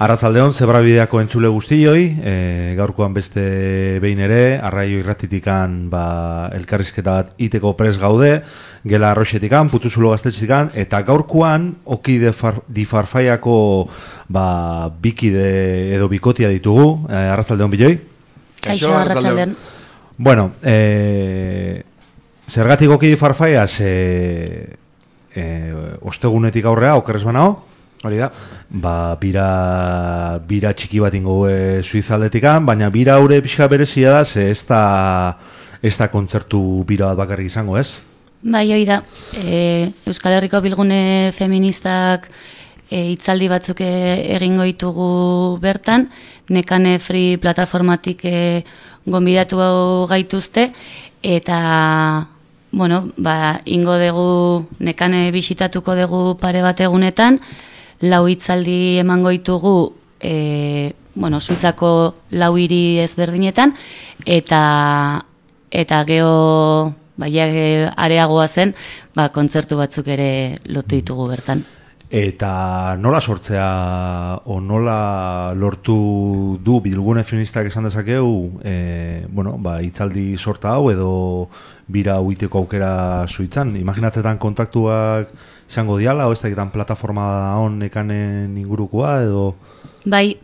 Arratzaldeon, Zebrabideako entzule guztioi, gaurkoan beste behin ere, Arraio Irratitikan elkarrizketa bat iteko pres gaude, Gela Arroxetikan, Putzuzulo Gaztetxetikan, eta gaurkoan Oki di Farfaiako bikide edo bikotia ditugu, Arratzaldeon biloi? Kaixo, Arratzaldeon. Bueno, zergatik Oki di Farfaia, ostegunetik aurrea, okerrez banao? Hori da. Bira txiki bat ingo Suizaldetikan, baina bira haure pixka berezia da, ze ez da kontzertu bira bat bakarrik izango, ez? Bai, hori da. Euskal Herriko Bilgune Feministak hitzaldi batzuk egingo ditugu bertan, Nekane Free plataformatik gonbidatu gaituzte, eta ingo dugu, Nekane bisitatuko dugu pare bat egunetan, 4 hitzaldi emango ditugu Suizako 4 hiri ezberdinetan, eta geho areagoa zen, kontzertu batzuk ere lotu ditugu bertan. Eta nola sortzea, o nola lortu du Bilgune Feministak esan dezakegu, hitzaldi sorta hau edo bira uiteko aukera Suitzan? Imaginatzetan kontaktuak izango diala, o ez da plataforma hon Nekanen ingurukoa edo? Bai,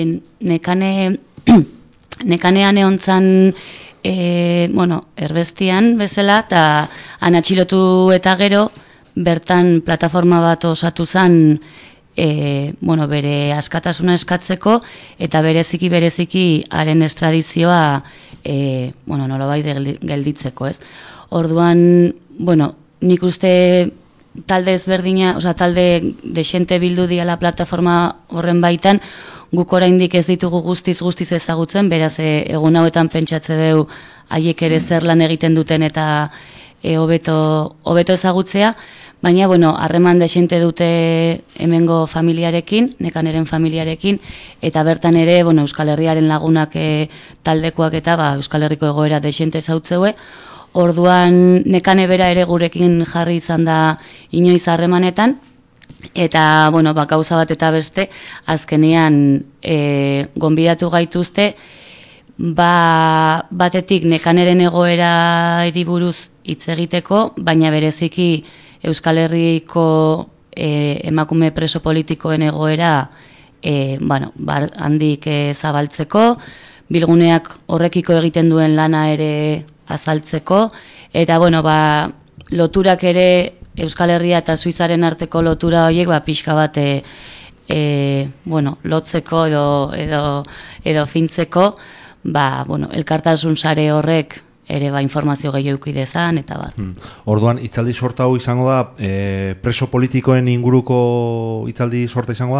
Nekanean egontzan erbestian bezala, eta anatxilotu eta gero, bertan plataforma bat osatu zen bere askatasuna eskatzeko, eta bereziki haren estradizioa nolabait gelditzeko, ez? Orduan, nik uste talde ezberdina, talde desente bildu diala plataforma horren baitan, guk oraindik ez ditugu guztiz ezagutzen, beraz egun hauetan pentsatze deu haiek ere zer lan egiten duten eta hobeto ezagutzea, baina harreman desente dute hemengo familiarekin, Nekaneren familiarekin, eta bertan ere Euskal Herriaren lagunak taldekoak eta Euskal Herriko egoera desente ezautzeue. Orduan Nekane bera ere gurekin jarri izan da inoiz harremanetan, eta gauza bat eta beste azkenean gonbidatu gaituzte, batetik Nekaneren egoerari buruz hitz egiteko, baina bereziki Euskal Herriko emakume preso politikoen egoera handik zabaltzeko, Bilguneak horrekiko egiten duen lana ere azaltzeko, eta loturak ere Euskal Herria eta Suizaren arteko lotura horiek pixka bat lotzeko edo fintzeko, elkartasun sare horrek ere informazio gehiago dezan, eta bar. Orduan, hitzaldi sorta hau izango da, preso politikoen inguruko hitzaldi sorta izango da?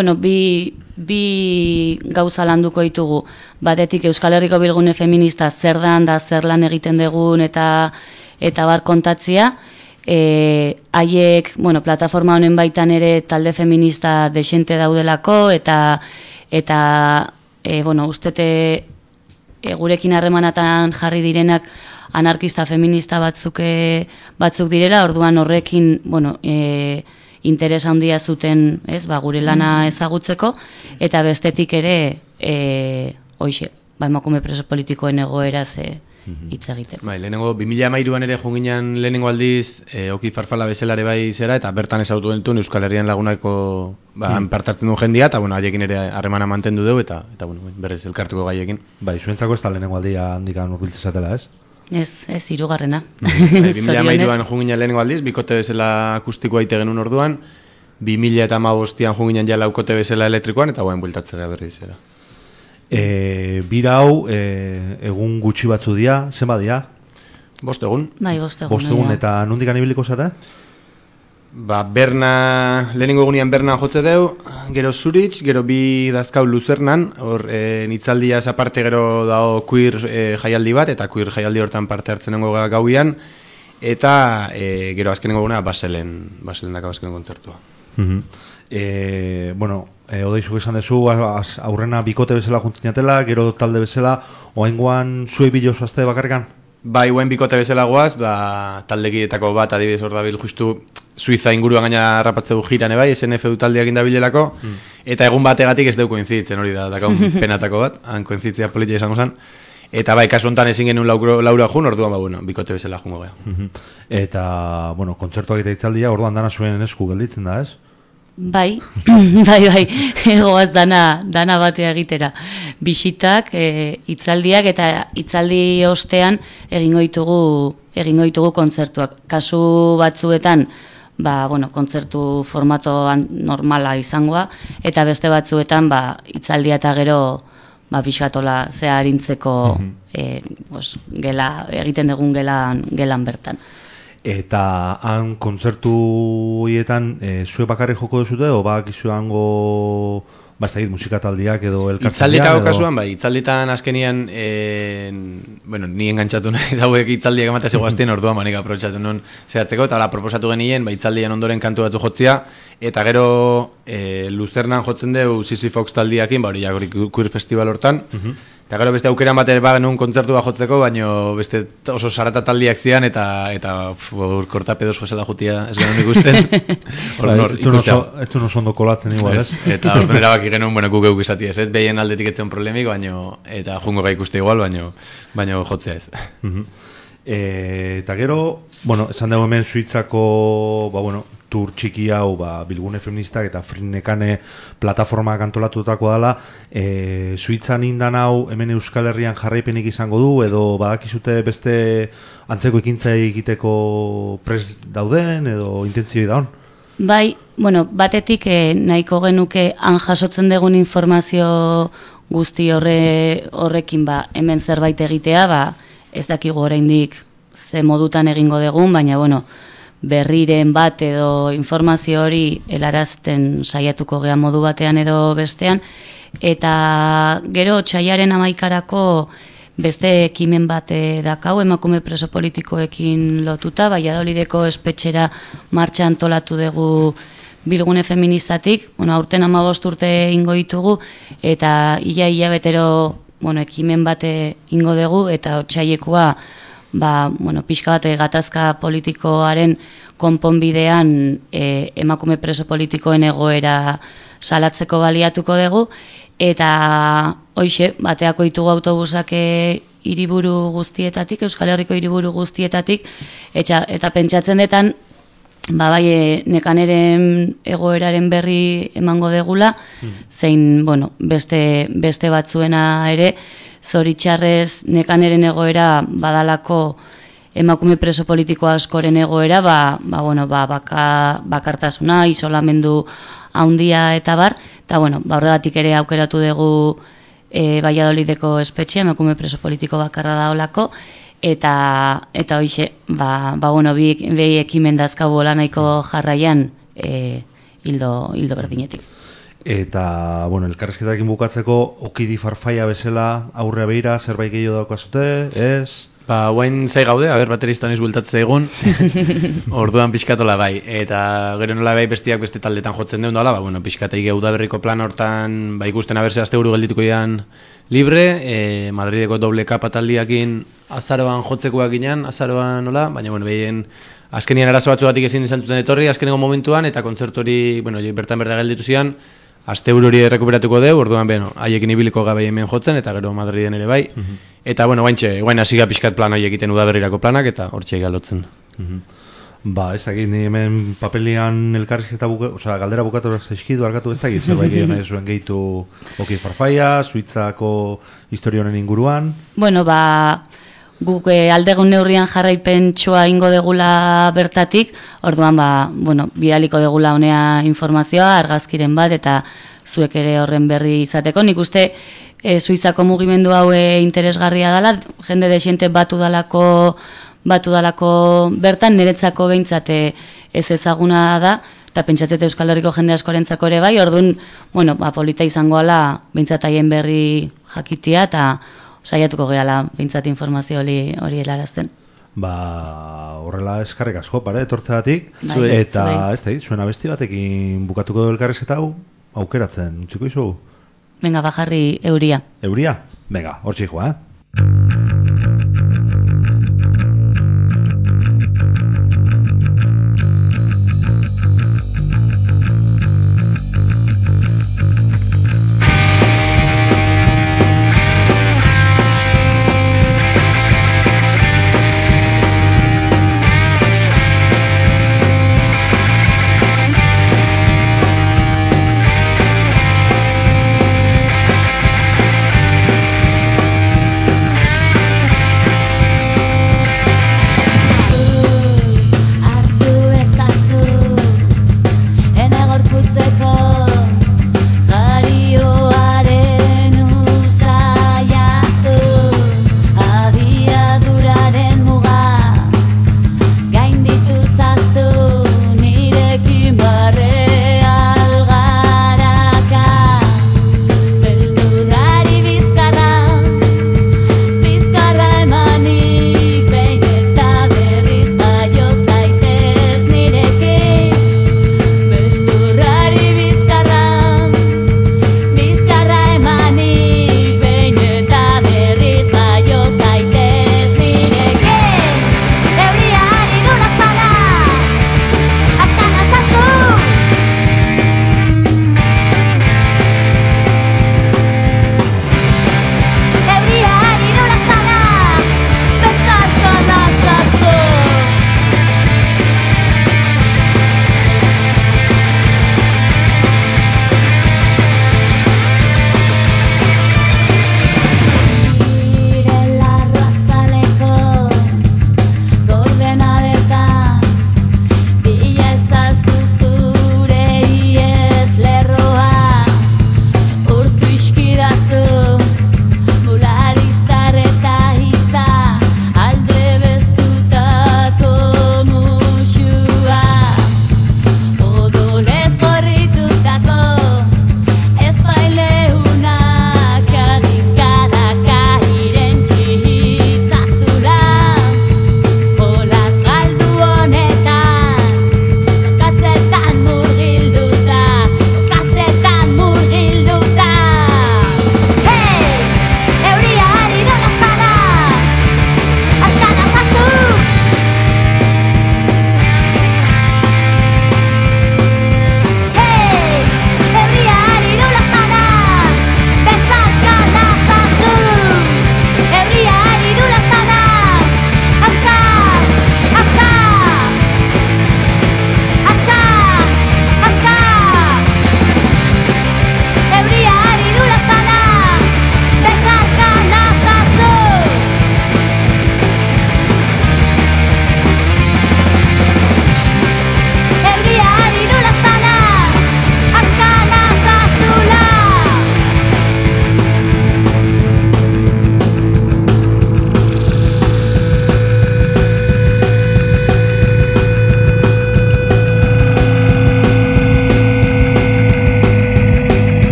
Bi gauza landuko ditugu. Batetik Euskal Herriko Bilgune Feminista zer dan da zer lan egiten dugun eta bar kontatzia. Haiek, plataforma honen baitan ere talde feminista desente daudelako, eta ustete gurekin harremanatan jarri direnak anarkista feminista batzuk direla, orduan horrekin interes handia zuten, gure lana ezagutzeko, eta bestetik ere emakume preso politikoen egoeraz hitz egiten. Lehenengo 2013an ere junginan lehenengo aldiz Oki Farfala bezalare bai zera, eta bertan ezautu dentuen Euskal Herrian lagunako partartzen duen jendia, eta haiekin ere harremana mantendu dugu, eta berrez elkartuko gaiekin. Zuentzako ez da lehenengo aldia handikan urbiltzezatela, ez? Ez, 3. 2013an junginan lehenengo aldiz, bikote bezala akustikoa ite genuen orduan, 2015an junginan ja laukote bezala elektrikoan, eta bueltatzea berri zera. Bira hau egun gutxi batzu dira, zenba dira? 5 egun. Bai, 5 egun. 5 egun, eta nondik anibiliko zara? Lehenengo egunean Berna jotze deu, gero Zuritz, gero 2 dazkau Luzernan, hor nitzaldia aparte gero dao queer jaialdi bat, eta queer jaialdi hortan parte hartzen nengo gauian, eta gero azkenengo eguna Baselen daka azkenengo kontzertua. Odeizuk esan dezu, aurrena bikote bezala juntzen jatela, gero talde bezala, oaingoan zuei bilozu azte bakarrikan? bai guen bikote bezala goaz, taldekietako bat adibidez hor dabil justu Suiza inguruan gaina rapatzeu jiran bai, SNFU taldeak indabilelako, eta egun bategatik ez deu koinzitzen hori dakaun penatako bat, han koinzitzia politia izango zen. Eta bai, kasu honetan ezin genuen laura jun, orduan bikote bezala jungo gara. Eta, kontzertuak eta hitzaldia, orduan dana zuen esku gelditzen da, ez? Bai, egoaz dana batea egitera. Bisitak, hitzaldiak eta hitzaldi ostean egingo ditugu kontzertuak. Kasu batzuetan, kontzertu formatoan normala izangoa, eta beste batzuetan, hitzaldia eta gero, pixkatola harintzeko egiten dugun gelan bertan. Eta han kontzertu hietan zue bakarri joko duzute, o bakizu hango musikataldiak edo elkartzaldiak? Itzalditako kasuan, itzalditan azkenian, ni engantzatu nahi dauek itzaldiak ematea zegoaztien, orduan manik aprobetxatzen nuen zehatzeko, eta proposatu genien, itzaldian ondoren kantu batzu jotzia, eta gero Luzernan jotzen dugu Sissy Fox taldiakin, hori Queer Festival hortan, eta gero beste aukeran bat ere bagenuen kontzertu bat jotzeko, baina beste oso sarata taldiak zian, eta kortapedoz josela jutia ez genuen ikusten. Ez du oso ondo kolatzen igual, ez? Eta orduan erabaki genuen, guk euk izati ez, behien aldetik etzen problemik, eta jungo gai ikuste igual, baina jotzea ez. Eta gero, esan dugu hemen Suitzako, tur txiki hau, Bilgune Feministak eta Frinnekane plataformak antolatutako dela, Suitzan indan hau hemen Euskal Herrian jarraipenik izango du, edo badakizute beste antzeko ekintza egiteko prest dauden, edo intentzioi daun? Bai, batetik nahiko genuke han jasotzen dugun informazio guzti horrekin hemen zerbait egitea, ez dakigu oraindik ze modutan egingo dugun, baina berriren bat edo informazio hori helarazten saiatuko gea modu batean edo bestean, eta gero otsailaren 11 beste ekimen bat dakau emakume preso politikoekin lotuta, Valladolideko espetxera martxa antolatu dugu Bilgune Feministatik, aurten 15 urte ingo ditugu, eta ia betero ekimen bat ingo dugu, eta otsailekoa pixka bat gatazka politikoaren konponbidean emakume preso politikoen egoera salatzeko baliatuko dugu, eta hoixe, bateako ditugu autobusak hiriburu guztietatik, Euskal Herriko hiriburu guztietatik, eta pentsatzen detan, nekaneren egoeraren berri emango degula, zein, beste batzuena ere, zoritxarrez nekaneren egoera badalako emakume preso politiko askoren egoera, bakartasuna, isolamendu handia eta bar, eta horregatik ere aukeratu dugu Valladolideko espetxe, emakume preso politiko bakarra daolako, eta hoixe, bi ekimen dazkabu nahiko jarraian hildo berdinetik. Eta, elkarrezketarekin bukatzeko, okidi farfaia bezala aurrea behira, zerbait gehiago daukazute, ez? Guain zai gaude, bateristan izbueltatze egun, orduan pixkatola bai, eta gero nola bai bestiak beste taldetan jotzen deun doala, pixkateik Udaberriko plan hortan, ikusten aberse azte buru geldituko idan libre, Madrideko doble kapa taldiakin azaroan jotzekoak ginen, azaroan nola, baina behien azkenian arazo batzugatik ezin izan zuten etorri, azkeneko momentuan, eta kontzertu hori, bertan berda gelditu zian, aste hori errekuperatuko deu, orduan, haiekin ibiliko gabe hemen jotzen, eta gero Madriden ere bai. Eta, guain hasiga pixkat plan hori egiten Udaberrirako planak, eta hortxe galotzen. Ez dakit, ni hemen papelian elkarrizketa galdera bukatu zaizkidu, arkatu ez dakit, zerbait gehiago nahi zuen gehitu Okidi farfaia, Suitzako historionen inguruan. Guk aldegun neurrian jarraipentsua ingo degula bertatik, orduan bidaliko degula honea informazioa, argazkiren bat, eta zuek ere horren berri izateko. Nik uste Suizako mugimendu hau interesgarria dela, jende desiente batu dalako bertan, niretzako behintzat ez ezaguna da, eta pentsatzete Euskal Herriko jende askorentzako ere bai, orduan, polita izango ala behintzat haien berri jakitia, eta saiatuko gehala bintzat informazio hori helarazten. Horrela eskarrik asko, etortzeagatik, eta ez da, zuen abesti batekin bukatuko du elkarrizketa hau, aukeratzen, utziko izu? Venga, bajarri euria. Euria? Venga, hortxe joa,